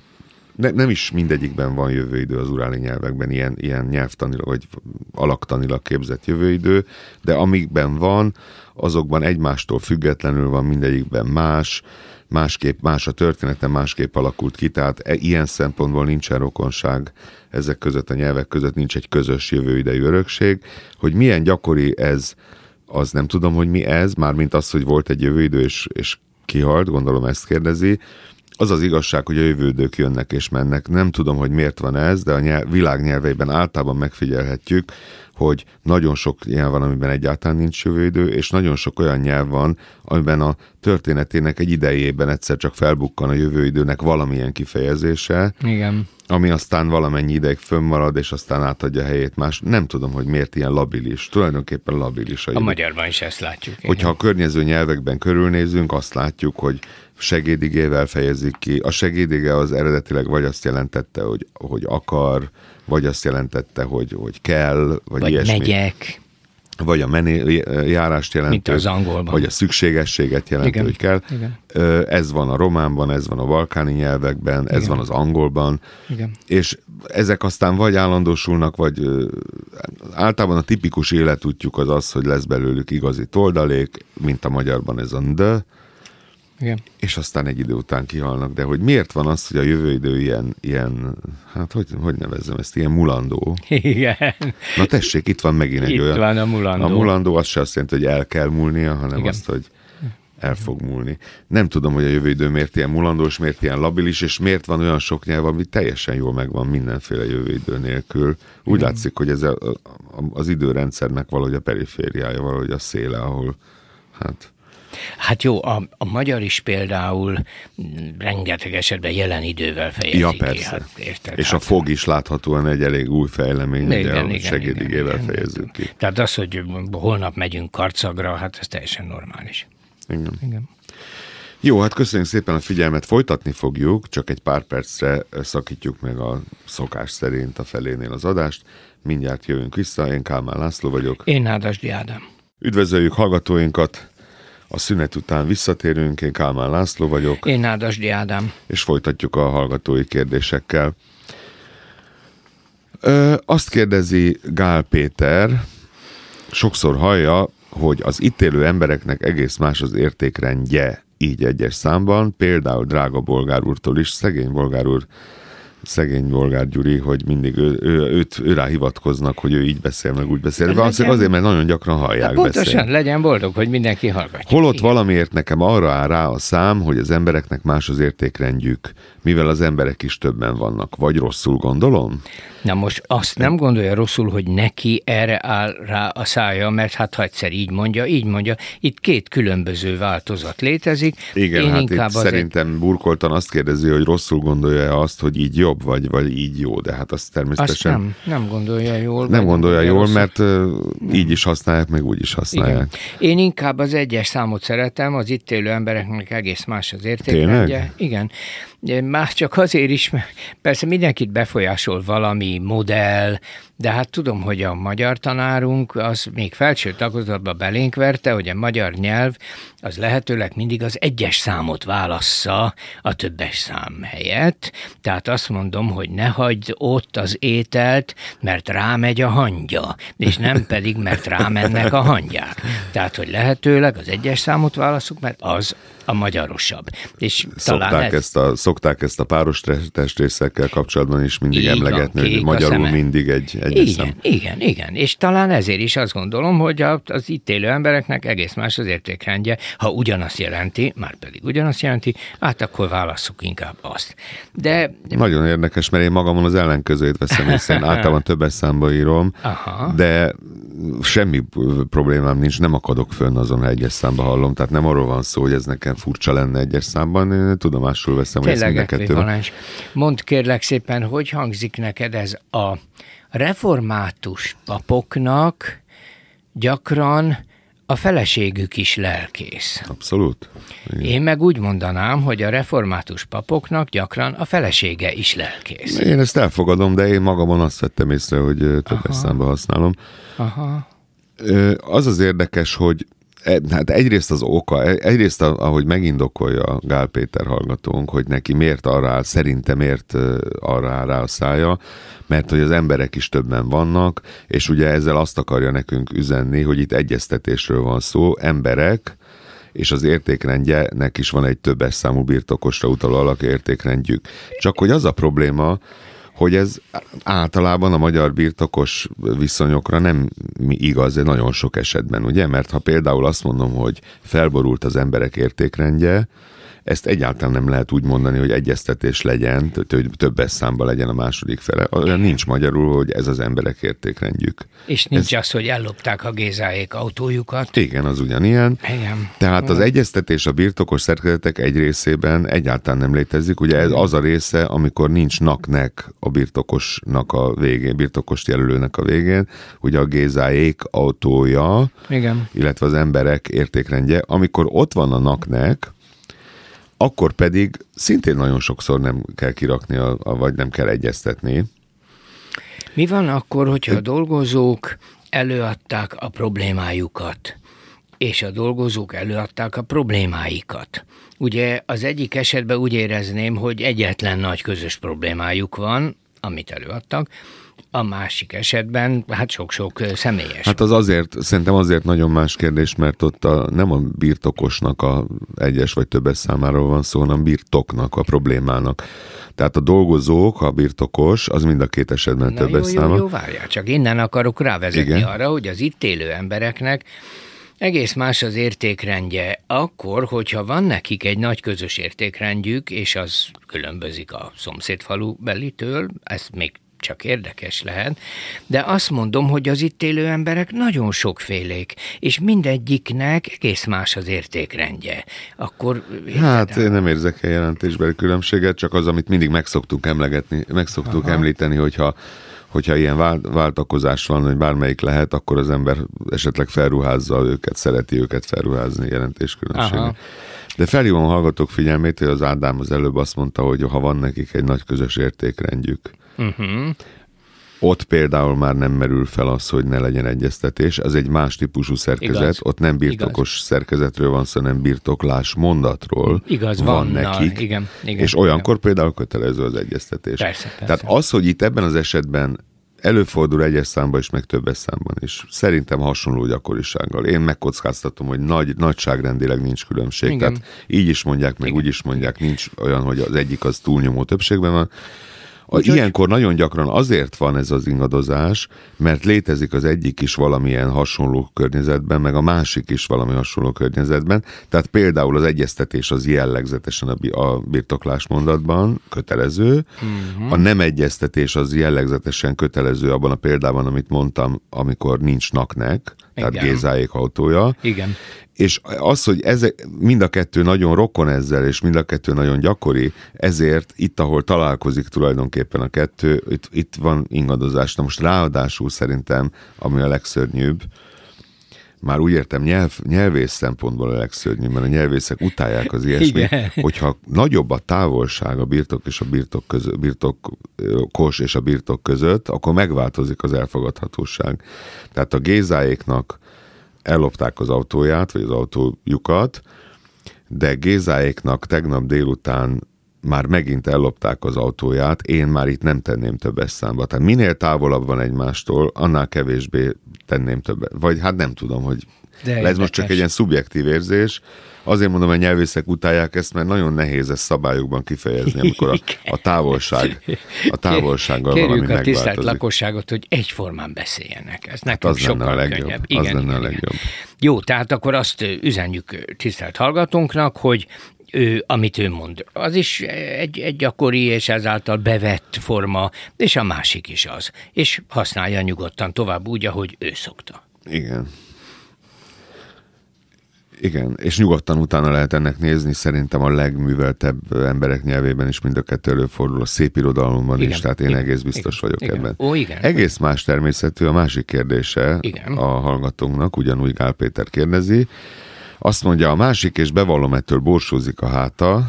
nem is mindegyikben van jövőidő az uráli nyelvekben, ilyen nyelvtanilag vagy alaktanilag képzett jövőidő, de amikben van, azokban egymástól függetlenül van, mindegyikben másképp a története, másképp alakult ki, tehát ilyen szempontból nincsen rokonság ezek között, a nyelvek között nincs egy közös jövőidejű örökség. Hogy milyen gyakori ez, az nem tudom, hogy mi ez, mármint az, hogy volt egy jövőidő és kihalt, gondolom ezt kérdezi. Az az igazság, hogy a jövődők jönnek és mennek. Nem tudom, hogy miért van ez, de a világ nyelveiben általában megfigyelhetjük, hogy nagyon sok nyelv van, amiben egyáltalán nincs jövőidő, és nagyon sok olyan nyelv van, amiben a történetének egy idejében egyszer csak felbukkan a jövőidőnek valamilyen kifejezése, igen, ami aztán valamennyi ideig fönnmarad, és aztán átadja helyét más. Nem tudom, hogy miért ilyen labilis. Tulajdonképpen labilis a magyarban is ezt látjuk. Hogyha a környező nyelvekben körülnézünk, azt látjuk, hogy segédigével fejezik ki. A segédige az eredetileg vagy azt jelentette, hogy akar, vagy azt jelentette, hogy kell, vagy ilyesmi. Megyek. Vagy a járást jelentő. Mint az angolban. Vagy a szükségességet jelentő, igen, hogy kell. Igen. Ez van a románban, ez van a balkáni nyelvekben, ez van az angolban. Igen. És ezek aztán vagy állandósulnak, vagy általában a tipikus életútjuk az, hogy lesz belőlük igazi toldalék, mint a magyarban ez a de. Igen. És aztán egy idő után kihalnak, de hogy miért van az, hogy a jövőidő ilyen hát hogy nevezzem ezt, ilyen mulandó? Igen. Na tessék, itt van megint egy olyan. Itt van a mulandó. A mulandó az se azt jelenti, hogy el kell múlnia, hanem igen, azt, hogy el fog múlni. Nem tudom, hogy a jövőidő miért ilyen mulandós, miért ilyen labilis, és miért van olyan sok nyelv, ami teljesen jól megvan mindenféle jövőidő nélkül. Úgy látszik, hogy ez az időrendszernek valahogy a perifériája, valahogy a széle, ahol Hát jó, a magyar is például rengeteg esetben jelen idővel fejezik. Ja, persze. Hát, érted, és a fog is láthatóan egy elég új fejlemény, igen, segédigével fejezzük ki. Tehát az, hogy holnap megyünk Karcagra, hát ez teljesen normális. Igen. Jó, hát köszönjük szépen a figyelmet, folytatni fogjuk, csak egy pár percre szakítjuk meg a szokás szerint a felénél az adást. Mindjárt jövünk vissza, én Kálmán László vagyok. Én Nádasdy Ádám. Üdvözöljük hallgatóinkat! A szünet után visszatérünk, én Kálmán László vagyok. Én Nádasdy Ádám. És folytatjuk a hallgatói kérdésekkel. Azt kérdezi Gál Péter, sokszor hallja, hogy az itt élő embereknek egész más az értékrendje, így egyes számban, például drága bolgár úrtól is, szegény bolgár Gyuri, hogy mindig őrá hivatkoznak, hogy ő így beszél, meg úgy beszél. De azért, mert nagyon gyakran hallják pontosan, beszélni. Legyen boldog, hogy mindenki hallgatja. Holott valamiért nekem arra áll rá a szám, hogy az embereknek más az értékrendjük, mivel az emberek is többen vannak. Vagy rosszul gondolom? Na most azt nem gondolja rosszul, hogy neki erre áll rá a szája, mert hát ha egyszer így mondja, itt két különböző változat létezik. Igen, hát itt szerintem burkoltan azt kérdezi, hogy rosszul gondolja azt, hogy így jobb. jobb, vagy így jó, de hát azt természetesen... Azt nem gondolja jól. Nem gondolja jól, mert így is használják, meg úgy is használják. Igen. Én inkább az 1-es számot szeretem, az itt élő embereknek egész más az értékrendje. Igen. Már csak azért is, mert persze mindenkit befolyásol valami modell, de hát tudom, hogy a magyar tanárunk az még felső tagozatba belénk verte, hogy a magyar nyelv az lehetőleg mindig az 1-es számot válassza a többes szám helyett. Tehát azt mondom, hogy ne hagyd ott az ételt, mert rámegy a hangya, és nem pedig, mert rámennek a hangyák. Tehát, hogy lehetőleg az 1-es számot válasszuk, mert az a magyarosabb. És szokták ezt a páros testrészekkel kapcsolatban is mindig emlegetni, hogy magyarul mindig egy szám. Igen. És talán ezért is azt gondolom, hogy az itt élő embereknek egész más az értékrendje. Ha ugyanazt jelenti, már pedig ugyanazt jelenti, hát akkor válasszuk inkább azt. De... Nagyon érdekes, mert én magamon az ellenkezőjét veszem észre, én általában többes számba írom, de semmi problémám nincs, nem akadok fönn azon, ha 1-es számba hallom, tehát nem arról van szó, hogy ez nekem furcsa lenne 1-es számban, én tudomásul veszem, hogy ez mindenkettőben. Mondd kérlek szépen, hogy hangzik neked ez a református papoknak gyakran a feleségük is lelkész. Abszolút. Igen. Én meg úgy mondanám, hogy a református papoknak gyakran a felesége is lelkész. Én ezt elfogadom, de én magamon azt vettem észre, hogy többes számba használom. Az az érdekes, hogy hát egyrészt az oka, ahogy megindokolja Gál Péter hallgatónk, hogy neki miért arra áll rá a szája, mert hogy az emberek is többen vannak, és ugye ezzel azt akarja nekünk üzenni, hogy itt egyeztetésről van szó, emberek, és az értékrendjenek is van egy többes számú birtokosra utaló alak értékrendjük. Csak hogy az a probléma, hogy ez általában a magyar birtokos viszonyokra nem igaz, de nagyon sok esetben, ugye? Mert ha például azt mondom, hogy felborult az emberek értékrendje, ezt egyáltalán nem lehet úgy mondani, hogy egyeztetés legyen, hogy többes számba legyen a második fele. Olyan nincs magyarul, hogy ez az emberek értékrendjük. És nincs az, hogy ellopták a Gézáék autójukat. Igen, az ugyanilyen. Igen. Tehát az egyeztetés a birtokos szerkezetek egy részében egyáltalán nem létezik. Ugye ez az a része, amikor nincs naknek a birtokosnak a végén, birtokost jelölőnek a végén, ugye a Gézáék autója, igen, illetve az emberek értékrendje. Amikor ott van a naknek, akkor pedig szintén nagyon sokszor nem kell kirakni, vagy nem kell egyeztetni. Mi van akkor, hogyha a dolgozók előadták a problémájukat, és a dolgozók előadták a problémáikat? Ugye az egyik esetben úgy érezném, hogy egyetlen nagy közös problémájuk van, amit előadtak, a másik esetben, hát sok-sok személyes. Hát az szerintem azért nagyon más kérdés, mert ott nem a birtokosnak a 1-es vagy többes számáról van szó, hanem birtoknak, a problémának. Tehát a dolgozók, a birtokos, az mind a két esetben többes száma. Jó, várjál, csak innen akarok rávezetni arra, hogy az itt élő embereknek egész más az értékrendje akkor, hogyha van nekik egy nagy közös értékrendjük, és az különbözik a szomszédfalu belitől, ez még csak érdekes lehet, de azt mondom, hogy az itt élő emberek nagyon sokfélék, és mindegyiknek egész más az értékrendje. Akkor... Hát én nem érzek el jelentésbeli különbséget, csak az, amit mindig megszoktuk említeni, hogyha ilyen váltakozás van, hogy bármelyik lehet, akkor az ember esetleg felruházza őket, szereti őket felruházni jelentéskülönbséget. De felhívom a hallgatók figyelmét, hogy az Ádám az előbb azt mondta, hogy ha van nekik egy nagy közös értékrendjük, ott például már nem merül fel az, hogy ne legyen egyeztetés, az egy más típusú szerkezet, igaz. Ott nem birtokos szerkezetről van szó, hanem birtoklás mondatról van nekik, igen, és olyankor például kötelező az egyeztetés. Persze. Tehát az, hogy itt ebben az esetben előfordul 1-es számban is, meg többes számban is. Szerintem hasonló gyakorisággal. Én megkockáztatom, hogy nagyságrendileg nincs különbség. Igen. Tehát így is mondják, meg úgy is mondják, nincs olyan, hogy az egyik az túlnyomó többségben van. Ilyenkor nagyon gyakran azért van ez az ingadozás, mert létezik az egyik is valamilyen hasonló környezetben, meg a másik is valami hasonló környezetben. Tehát például az egyeztetés az jellegzetesen a birtoklás mondatban kötelező, a nem egyeztetés az jellegzetesen kötelező abban a példában, amit mondtam, amikor nincs naknek, tehát Gézáék autója. Igen. És az, hogy mind a kettő nagyon rokon ezzel, és mind a kettő nagyon gyakori, ezért itt, ahol találkozik tulajdonképpen a kettő, itt van ingadozás. Na most ráadásul szerintem, ami a legszörnyűbb, már úgy értem, nyelvész szempontból a legszörnyűbb, mert a nyelvészek utálják az ilyesmit, hogyha nagyobb a távolság a birtok és a birtokos és a birtok között, akkor megváltozik az elfogadhatóság. Tehát a Gézáéknak ellopták az autóját, vagy az autójukat, de Gézáéknak tegnap délután már megint ellopták az autóját, én már itt nem tenném többes számba. Tehát minél távolabb van egymástól, annál kevésbé tenném többet. Vagy hát nem tudom, hogy ez most csak egy ilyen szubjektív érzés. Azért mondom, hogy nyelvészek utálják ezt, mert nagyon nehéz ezt szabályokban kifejezni, amikor a távolsággal valami megváltozik. Kérjük a tisztelt lakosságot, hogy egyformán beszéljenek. Ez nekünk sokkal könnyebb. Az lenne a legjobb. Jó, tehát akkor azt üzenjük tisztelt hallgatónknak, hogy amit ő mond, az is egy gyakori és ezáltal bevett forma, és a másik is az. És használja nyugodtan tovább úgy, ahogy ő szokta. Igen, és nyugodtan utána lehet ennek nézni, szerintem a legműveltebb emberek nyelvében is mind a kettő előfordul, a szép irodalomban is, tehát én egész biztos vagyok ebben. Egész más természetű a másik kérdése a hallgatónknak, ugyanúgy Gál Péter kérdezi. Azt mondja, a másik, és bevallom, ettől borsózik a háta,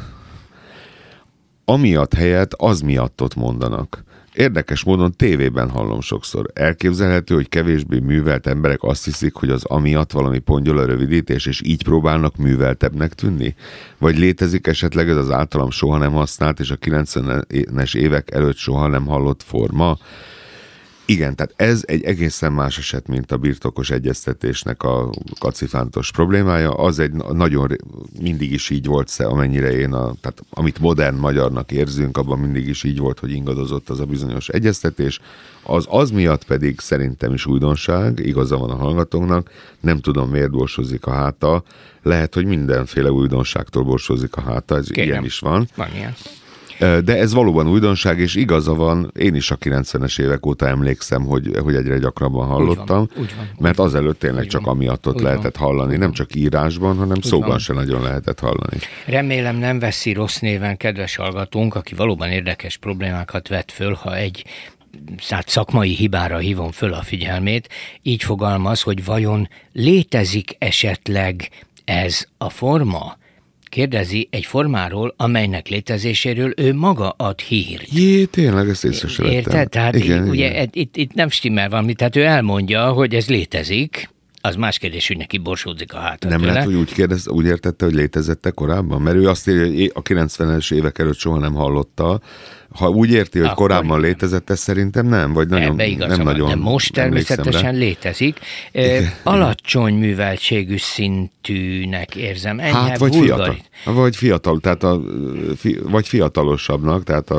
amiatt helyett az miattot mondanak. Érdekes módon tévében hallom sokszor. Elképzelhető, hogy kevésbé művelt emberek azt hiszik, hogy az amiatt valami pongyola rövidítés, és így próbálnak műveltebbnek tűnni? Vagy létezik esetleg ez az általam soha nem használt, és a 90-es évek előtt soha nem hallott forma? Igen, tehát ez egy egészen más eset, mint a birtokos egyeztetésnek a kacifántos problémája. Az egy nagyon mindig is így volt, amennyire tehát amit modern magyarnak érzünk, abban mindig is így volt, hogy ingadozott az a bizonyos egyeztetés. Az miatt pedig szerintem is újdonság, igaza van a hallgatónknak, nem tudom, miért borsózik a háta. Lehet, hogy mindenféle újdonságtól borsózik a háta, ez ilyen is van. Van ilyen. De ez valóban újdonság, és igaza van, én is a 90-es évek óta emlékszem, hogy egyre gyakrabban hallottam, úgy van, mert azelőtt tényleg csak amiattot lehetett hallani, nem csak írásban, hanem szóban se nagyon lehetett hallani. Remélem nem veszi rossz néven kedves hallgatónk, aki valóban érdekes problémákat vet föl, ha egy szakmai hibára hívom föl a figyelmét, így fogalmaz, hogy vajon létezik esetleg ez a forma? Kérdezi egy formáról, amelynek létezéséről ő maga ad hírt. Tényleg, ezt észre sem vettem. Érted? Tehát ugye itt nem stimmel valami, tehát ő elmondja, hogy ez létezik, az más kérdés, hogy neki borsódzik a hátat. Nem lehet, hogy úgy értette, hogy létezette korábban? Mert ő azt írja, hogy a 90-es évek előtt soha nem hallotta. Ha úgy érti, hogy akkor korábban létezett, ez szerintem nem, vagy nagyon, nem nagyon. De most természetesen létezik. Alacsony műveltségű szintűnek érzem. Hát, vagy fiatal, tehát vagy fiatalosabbnak, tehát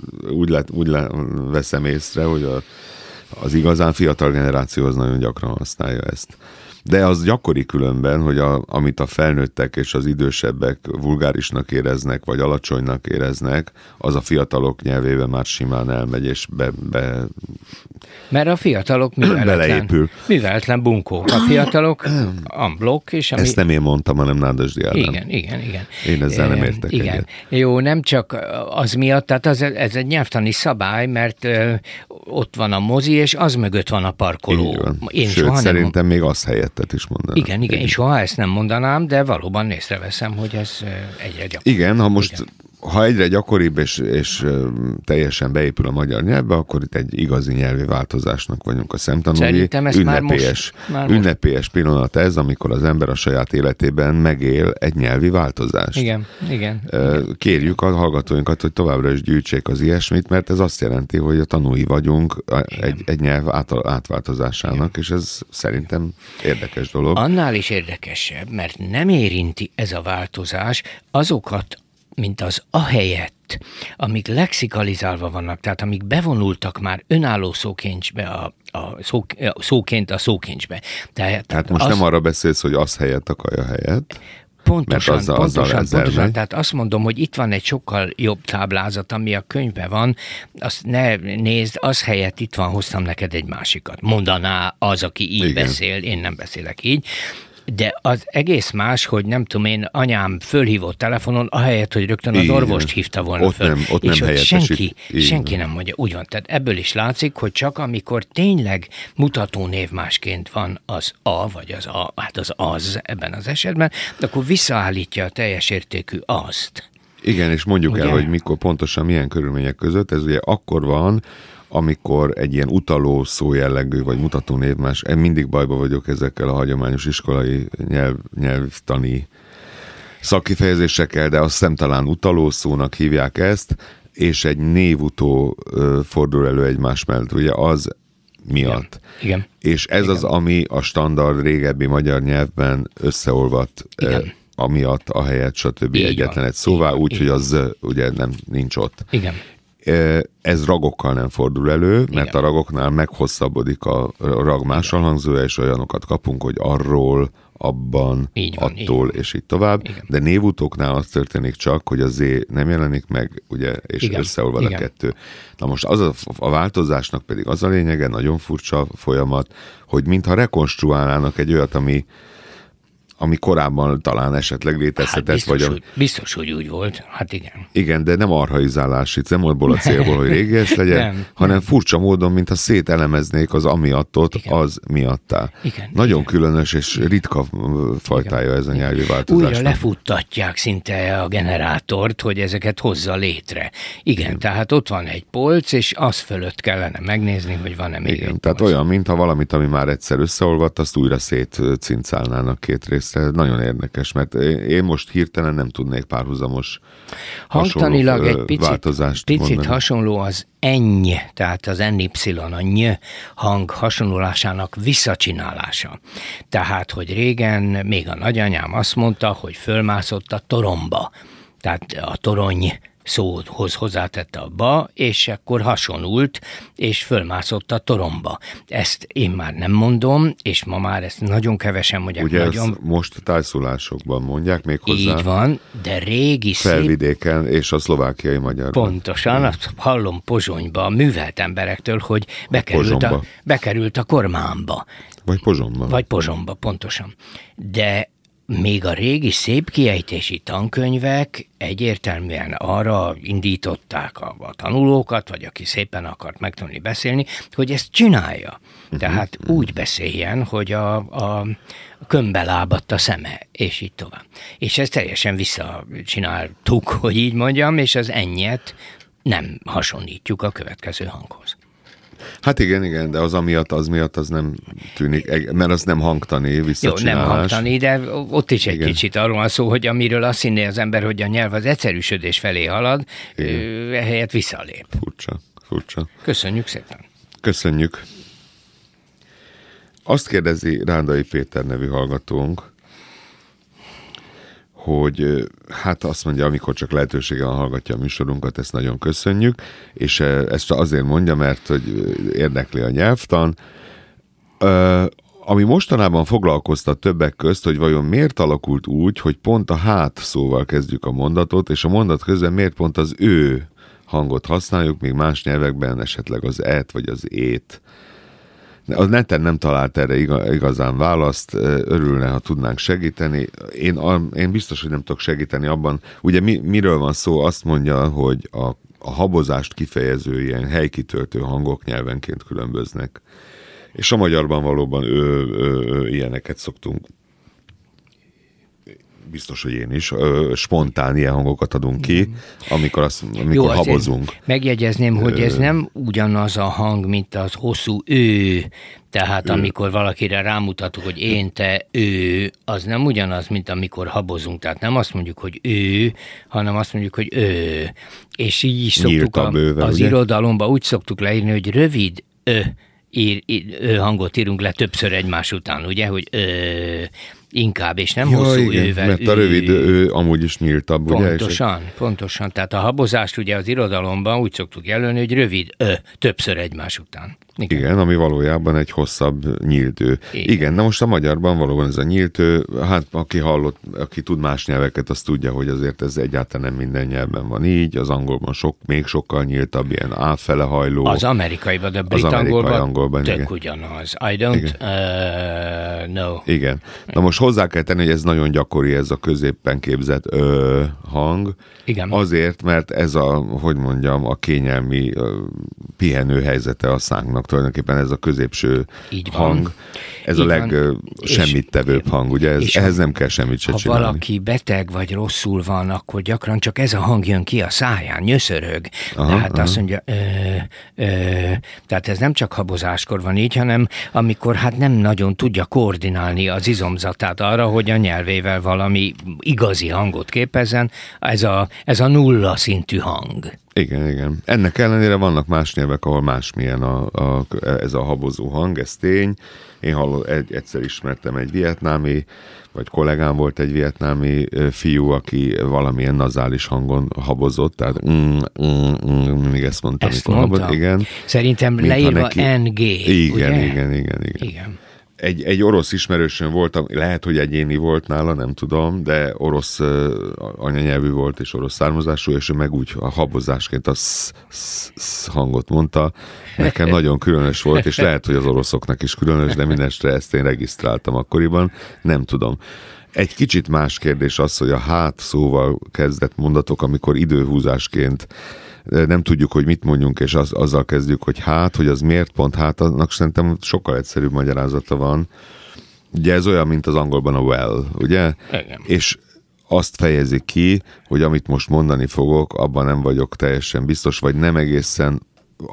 úgy veszem észre, hogy az igazán fiatal generáció az nagyon gyakran használja ezt. De az gyakori különben, hogy amit a felnőttek és az idősebbek vulgárisnak éreznek, vagy alacsonynak éreznek, az a fiatalok nyelvében már simán elmegy, és mert a fiatalok műveletlen bunkók. A fiatalok unblock. És ezt nem én mondtam, hanem Nádasdy Ádám. Igen. Én ezzel nem értek egyet. Jó, nem csak az miatt, tehát ez egy nyelvtani szabály, mert ott van a mozi, és az mögött van a parkoló. Sőt, szerintem még az helyettet is mondanám. Igen, én soha ezt nem mondanám, de valóban észreveszem, hogy ez egyre gyakoribb. Igen, ha egyre gyakoribb és teljesen beépül a magyar nyelvbe, akkor itt egy igazi nyelvi változásnak vagyunk a szemtanúi. Ünnepélyes pillanat ez, amikor az ember a saját életében megél egy nyelvi változást. Igen. Kérjük a hallgatóinkat, hogy továbbra is gyűjtsék az ilyesmit, mert ez azt jelenti, hogy a tanúi vagyunk egy nyelv átváltozásának, és ez szerintem érdekes dolog. Annál is érdekesebb, mert nem érinti ez a változás azokat, mint az ahelyett, amik lexikalizálva vannak, tehát amik bevonultak már önálló szókincsbe, szóként a szókincsbe. Tehát most nem arra beszélsz, hogy az helyett a kaja helyett? Pontosan. Tehát azt mondom, hogy itt van egy sokkal jobb táblázat, ami a könyvben van, azt ne nézd, az helyett itt van, hoztam neked egy másikat. Mondaná az, aki így beszél, én nem beszélek így. De az egész más, hogy nem tudom én, anyám fölhívott telefonon, ahelyett, hogy rögtön az orvost hívta volna föl. Ott és nem hogy senki nem mondja. Úgy van, tehát ebből is látszik, hogy csak amikor tényleg mutatónév másként van az a, vagy az a, hát az ebben az esetben, akkor visszaállítja a teljes értékű azt. Igen, és mondjuk el, hogy mikor pontosan milyen körülmények között, ez ugye akkor van, amikor egy ilyen utaló szó jellegű, vagy mutató névmás, én mindig bajba vagyok ezekkel a hagyományos iskolai nyelvtani szakkifejezésekkel, de azt hiszem talán utaló szónak hívják ezt, és egy névutó fordul elő egymás mellett, ugye az miatt. Igen. És ez az, ami a standard régebbi magyar nyelvben összeolvadt amiatt, ahelyett, stb. Egyetlen egy szóvá, úgyhogy az ugye nincs ott. Igen. Ez ragokkal nem fordul elő, mert a ragoknál meghosszabbodik a rag másolhangzója, és olyanokat kapunk, hogy arról, abban, attól, és így tovább. Igen. De névutóknál az történik csak, hogy a Z nem jelenik meg, ugye, és összeolvad a kettő. Na most az a változásnak pedig az a lényege, nagyon furcsa folyamat, hogy mintha rekonstruálnának egy olyat, ami korábban talán esetleg létezhetett. Biztos, hogy úgy volt. Hát igen. Igen, de nem archaizálás, itt nem abból a célból, hogy régies legyen, hanem furcsa módon, mintha szételemeznék az amiattot, az miattá. Igen, nagyon különös és ritka fajtája ez a nyelvi változás. Újra lefuttatják szinte a generátort, hogy ezeket hozza létre. Igen, tehát ott van egy polc, és az fölött kellene megnézni, hogy van-e még egy tehát polc. Olyan, mintha valamit, ami már egyszer összeolvadt, azt újra szétcincálnának két részre. Nagyon érdekes, mert én most hirtelen nem tudnék párhuzamos hangtanilag egy változást picit mondani. Hasonló az enny, tehát az NY, a ny hang hasonlulásának visszacsinálása. Tehát, hogy régen még a nagyanyám azt mondta, hogy fölmászott a toromba. Tehát a torony szóhoz hozzátette a ba, és akkor hasonult, és fölmászott a toromba. Ezt én már nem mondom, és ma már ezt nagyon kevesen mondják. Ugye ezt most tájszólásokban mondják még hozzá. Így van, de régi felvidéken és a szlovákiai magyarban. Pontosan, azt hallom Pozsonyba, művelt emberektől, hogy bekerült a Kormánba. Vagy Pozsonyba, pontosan. De még a régi szép kiejtési tankönyvek egyértelműen arra indították a tanulókat, vagy aki szépen akart megtanulni beszélni, hogy ezt csinálja. Tehát úgy beszéljen, hogy a kömbbe lábadt a szeme, és így tovább. És ezt teljesen visszacsináltuk, hogy így mondjam, és az ennyet nem hasonlítjuk a következő hanghoz. Hát igen, de az miatt az nem tűnik, mert az nem hangtani, visszacsinálás. Jó, nem hangtani, de ott is egy kicsit arról van szó, hogy amiről azt hinné az ember, hogy a nyelv az egyszerűsödés felé halad, ehelyett visszalép. Furcsa. Köszönjük szépen. Köszönjük. Azt kérdezi Rándai Péter nevű hallgatónk, hogy hát azt mondja, amikor csak lehetősége van, hallgatja a műsorunkat, ezt nagyon köszönjük, és ezt azért mondja, mert hogy érdekli a nyelvtan. Ami mostanában foglalkoztat többek közt, hogy vajon miért alakult úgy, hogy pont a hát szóval kezdjük a mondatot, és a mondat közben miért pont az ő hangot használjuk, még más nyelvekben esetleg az et vagy az ét. A neten nem talált erre igazán választ, örülne, ha tudnánk segíteni. Én biztos, hogy nem tudok segíteni abban. Ugye miről van szó? Azt mondja, hogy a habozást kifejező ilyen helykitöltő hangok nyelvenként különböznek. És a magyarban valóban ilyeneket szoktunk. Biztos, hogy én is. Spontán ilyen hangokat adunk ki, amikor habozunk. Megjegyezném, hogy ez nem ugyanaz a hang, mint az hosszú ő. Tehát amikor valakire rámutatok, hogy én, te, ő, az nem ugyanaz, mint amikor habozunk. Tehát nem azt mondjuk, hogy ő, hanem azt mondjuk, hogy ő. És így is szoktuk az irodalomban úgy szoktuk leírni, hogy rövid hangot írunk le többször egymás után, ugye, hogy inkább, és nem hosszú ővel. Mert a rövid ő amúgy is nyíltabb, ugye? Pontosan. Tehát a habozást ugye az irodalomban úgy szoktuk jelölni, hogy rövid többször egymás után. Igen, ami valójában egy hosszabb nyíltő. Igen, de most a magyarban valóban ez a nyíltő, hát aki tud más nyelveket, az tudja, hogy azért ez egyáltalán nem minden nyelven van így, az angolban még sokkal nyíltabb, ilyen áfele hajló. Az amerikaiban, de a brit angolban tök ugyanaz. I don't know. Igen. Na most hozzá kell tenni, hogy ez nagyon gyakori, ez a középpen képzett hang. Igen. Azért, mert ez a kényelmi pihenő helyzete a szánknak, tulajdonképpen ez a középső hang, ez így a legsemmittevőbb hang, ugye ehhez nem kell semmit se csinálni. Ha valaki beteg vagy rosszul van, akkor gyakran csak ez a hang jön ki a száján, nyöszörög. Tehát azt mondja, tehát ez nem csak habozáskor van így, hanem amikor hát nem nagyon tudja koordinálni az izomzatát arra, hogy a nyelvével valami igazi hangot képezzen, ez a nulla szintű hang. Igen. Ennek ellenére vannak más nyelvek, ahol másmilyen ez a habozó hang, ez tény. Én egyszer ismertem egy vietnámi, vagy kollégám volt egy vietnámi fiú, aki valamilyen nazális hangon habozott, tehát mindig ezt mondta, amikor habozott. Igen. Szerintem leírva NG. Igen. Egy orosz ismerősöm volt, lehet, hogy egyéni volt nála, nem tudom, de orosz anyanyelvű volt és orosz származású, és ő meg úgy a habozásként a hangot mondta. Nekem nagyon különös volt, és lehet, hogy az oroszoknak is különös, de mindenestre ezt én regisztráltam akkoriban, nem tudom. Egy kicsit más kérdés az, hogy a hát szóval kezdett mondatok, amikor időhúzásként nem tudjuk, hogy mit mondjunk, és azzal kezdjük, hogy hogy az miért pont annak szerintem sokkal egyszerűbb magyarázata van. Ugye ez olyan, mint az angolban a well, ugye? Igen. És azt fejezi ki, hogy amit most mondani fogok, abban nem vagyok teljesen biztos, vagy nem egészen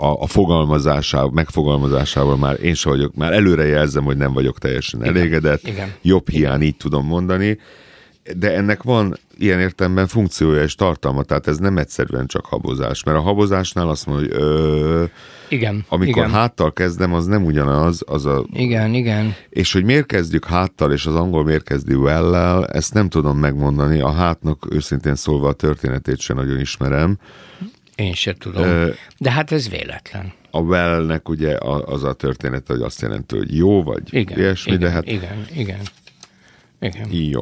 a megfogalmazásával már én sem vagyok, már előre jelzem, hogy nem vagyok teljesen elégedett. Igen. Jobb hiány így tudom mondani. De ennek van ilyen értelemben funkciója és tartalma, tehát ez nem egyszerűen csak habozás, mert a habozásnál azt mondja, hogy amikor háttal kezdem, az nem ugyanaz, Igen. És hogy miért kezdjük háttal, és az angol miért kezdi well-lel, ezt nem tudom megmondani, a hátnak őszintén szólva a történetét sem nagyon ismerem. Én se tudom, de hát ez véletlen. A well-nek ugye az a történet, hogy azt jelenti, hogy jó vagy ilyesmi, de hát... Igen. Jó.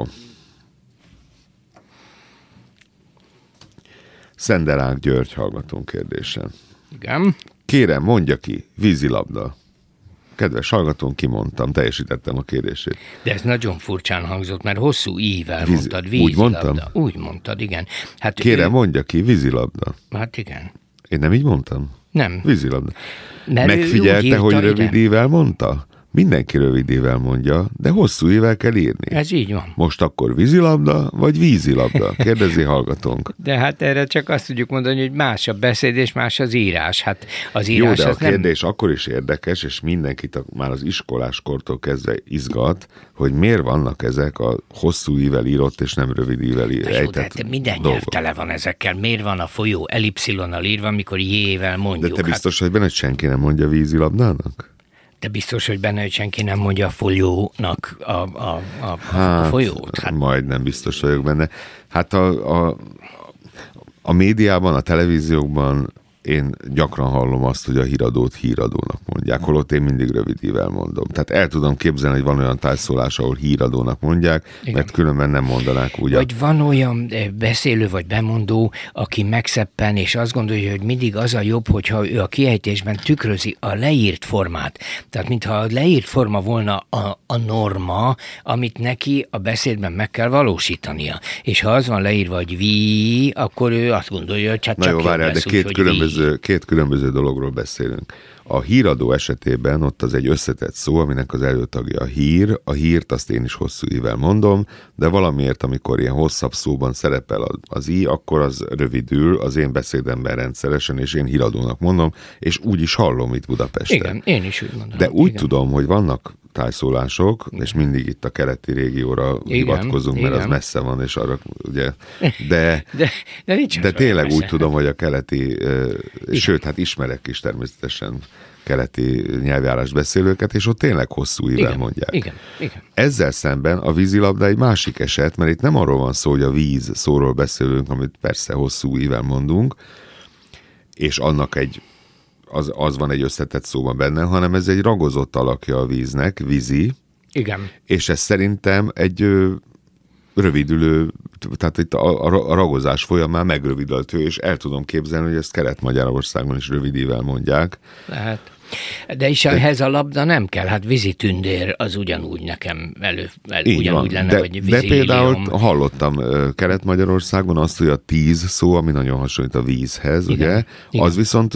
Szenderák György hallgatón kérdése. Igen. Kérem, mondja ki, vízilabda. Kedves hallgatón, kimondtam, teljesítettem a kérdését. De ez nagyon furcsán hangzott, mert hosszú ível mondtad, vízilabda. Úgy mondtam? Úgy mondtad, igen. Hát kérem, mondja ki, vízilabda. Hát igen. Én nem így mondtam? Nem. Vízilabda. Megfigyelte, hogy rövid ível mondta? Mindenki rövid ível mondja, de hosszú ível kell írni. Ez így van. Most akkor vízilabda, vagy vízilabda? Kérdezi hallgatónk. De hát erre csak azt tudjuk mondani, hogy más a beszéd, és más az írás. Hát az írás. Jó, de a kérdés akkor is érdekes, és mindenkit már az iskoláskortól kezdve izgat, hogy miért vannak ezek a hosszú ível írott, és nem rövid ível ejtett de minden nyelv tele van ezekkel. Miért van a folyó elipszilonnal írva, amikor J-vel mondjuk? De te biztos, hogy benne, hogy senki nem mondja vízilabdának? De biztos, hogy benne, hogy senki nem mondja a folyónak a folyót. Hát majdnem biztos vagyok benne. Hát a médiában, a televíziókban én gyakran hallom azt, hogy a híradót híradónak mondják, holott én mindig rövid ível mondom. Tehát el tudom képzelni, hogy van olyan tájszólás, ahol híradónak mondják, igen, mert különben nem mondanák úgy. Vagy van olyan beszélő vagy bemondó, aki megszeppen, és azt gondolja, hogy mindig az a jobb, hogyha ő a kiejtésben tükrözi a leírt formát. Tehát mintha a leírt forma volna a norma, amit neki a beszédben meg kell valósítania. És ha az van leírva, hogy vi, akkor ő azt gondolja, hogy hát csak jobb lesz, de két különböző dologról beszélünk. A híradó esetében ott az egy összetett szó, aminek az előtagja a hír. A hírt azt én is hosszú ível mondom, de valamiért, amikor ilyen hosszabb szóban szerepel az i, akkor az rövidül az én beszédemben rendszeresen, és én híradónak mondom, és úgy is hallom itt Budapesten. Igen, én is úgy mondom. De úgy tudom, hogy vannak tájszólások, igen, és mindig itt a keleti régióra hivatkozunk, mert az messze van, és arra ugye, de tényleg úgy tudom, hogy a keleti, sőt, hát ismerek is természetesen keleti nyelvjárás beszélőket, és ott tényleg hosszú ível mondják. Igen. Ezzel szemben a vízilabda egy másik eset, mert itt nem arról van szó, hogy a víz szóról beszélünk, amit persze hosszú ível mondunk, és annak egy az van egy összetett szóban benne, hanem ez egy ragozott alakja a víznek, vízi. Igen. És ez szerintem egy rövidülő, tehát itt a ragozás folyamán megrövidültő, és el tudom képzelni, hogy ezt Kelet-Magyarországon is rövidível mondják. Lehet. De is ehhez a labda nem kell, hát vízitündér az ugyanúgy nekem ugyanúgy lenne, vagy vízillium. De például hallottam Kelet-Magyarországon azt, hogy a 10 szó, ami nagyon hasonlít a vízhez, igen, ugye, igen. Az viszont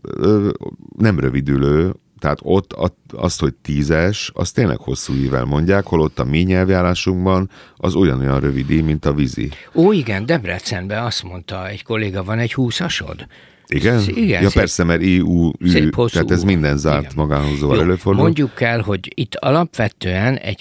nem rövidülő, tehát ott azt, hogy 10-es, azt tényleg hosszú ível mondják, holott a mi nyelvjárásunkban az ugyanolyan rövid, mint a vízi. Ó, igen, Debrecenben azt mondta egy kolléga, van egy 20-asod. Igen? Igen, ja, persze, mert tehát ez minden zárt igen. Magánhúzóval előfordul. Mondjuk el, hogy itt alapvetően egy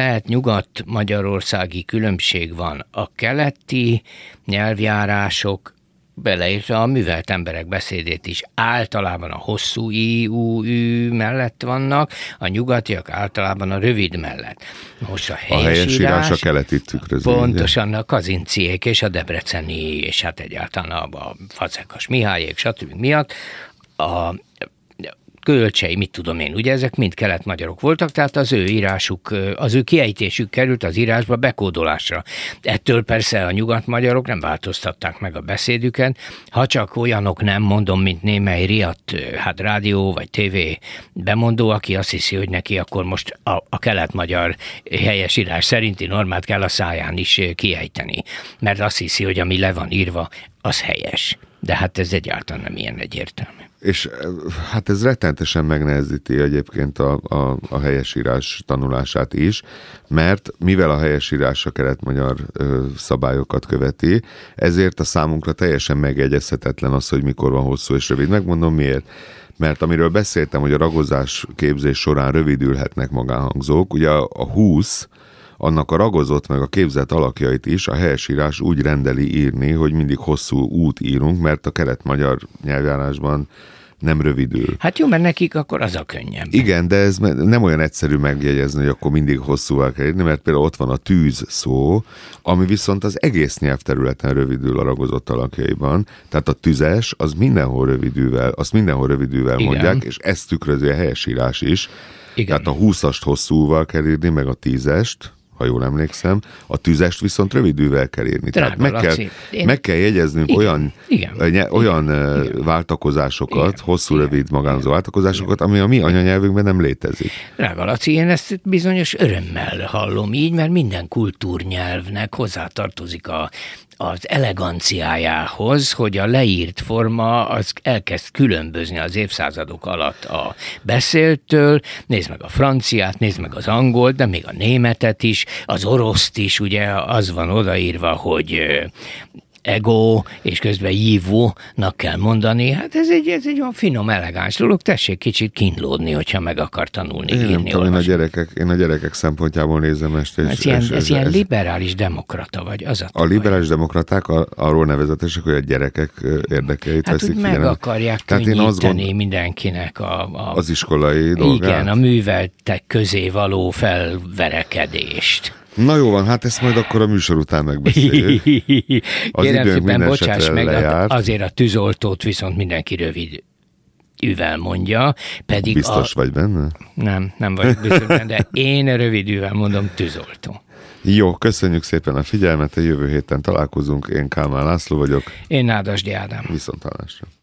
kelet-nyugat-magyarországi különbség van. A keleti nyelvjárások, beleértve a művelt emberek beszédét is, általában a hosszú i, u, ü mellett vannak, a nyugatiak általában a rövid mellett. Most a helyes írás a keletit tükrözi. Pontosan a Kazinciék és a debreceni, és hát egyáltalán a Fazekas Mihályék, stb. Miatt a Kölcsei, mit tudom én, ugye ezek mind kelet-magyarok voltak, tehát az ő írásuk, az ő kiejtésük került az írásba bekódolásra. Ettől persze a nyugat-magyarok nem változtatták meg a beszédüket, ha csak olyanok nem, mondom, mint némely riadt, hát rádió vagy tévé bemondó, aki azt hiszi, hogy neki akkor most a kelet-magyar helyes írás szerinti normát kell a száján is kiejteni, mert azt hiszi, hogy ami le van írva, az helyes. De hát ez egyáltalán nem ilyen egyértelmű. És hát ez rettenetesen megnehezíti egyébként a helyesírás tanulását is, mert mivel a helyesírás a kelet-magyar szabályokat követi, ezért a számunkra teljesen megjegyezhetetlen az, hogy mikor van hosszú és rövid. Megmondom miért. Mert amiről beszéltem, hogy a ragozás képzés során rövidülhetnek magánhangzók, ugye a 20 annak a ragozott meg a képzett alakjait is a helyesírás úgy rendeli írni, hogy mindig hosszú út írunk, mert a kelet-magyar nyelvjárásban nem rövidül. Hát jó, mert nekik akkor az a könnyebb. Igen, de ez nem olyan egyszerű megjegyezni, hogy akkor mindig hosszúval kell írni, mert például ott van a tűz szó, ami viszont az egész nyelvterületen rövidül a ragozott alakjaiban. Tehát a tüzes, az mindenhol rövidűvel mondják, és ezt tükrözi a helyesírás is. Igen. Tehát a 20-ast hosszúval kell írni, meg a 10-est, ha jól emlékszem, a tüzest viszont rövidűvel kell írni. Tehát meg kell jegyeznünk olyan váltakozásokat, hosszú-rövid magánzó váltakozásokat, ami a mi anyanyelvünkben nem létezik. Drága Laci, én ezt bizonyos örömmel hallom így, mert minden kultúrnyelvnek hozzátartozik az eleganciájához, hogy a leírt forma az elkezd különbözni az évszázadok alatt a beszéltől. Nézd meg a franciát, nézd meg az angolt, de még a németet is, az oroszt is, ugye az van odaírva, hogy ego, és közben jívónak kell mondani. Hát ez egy olyan finom, elegáns dolog. Tessék kicsit kínlódni, hogyha meg akar tanulni, írni, én a gyerekek szempontjából nézem ezt. Ez ilyen liberális demokrata vagy, az a liberális demokraták arról nevezetesek, hogy a gyerekek érdekeit hát veszik meg akarják könnyíteni mindenkinek az iskolai dolgát. Igen, a műveltek közé való felverekedést. Na jó van, hát ezt majd akkor a műsor után megbeszéljük. Kérem szépen, bocsáss meg, azért a tűzoltót viszont mindenki rövid üvel mondja, pedig biztos vagy benne? Nem vagyok biztos benne, de én rövid üvel mondom tűzoltó. Jó, köszönjük szépen a figyelmet, a jövő héten találkozunk. Én Kálmán László vagyok. Én Nádasdy Ádám. Viszonthallásra.